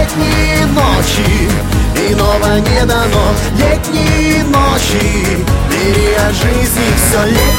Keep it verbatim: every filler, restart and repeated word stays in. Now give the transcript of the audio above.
Летние ночи, иного не дано. Летние ночи, бери от жизни все. Летние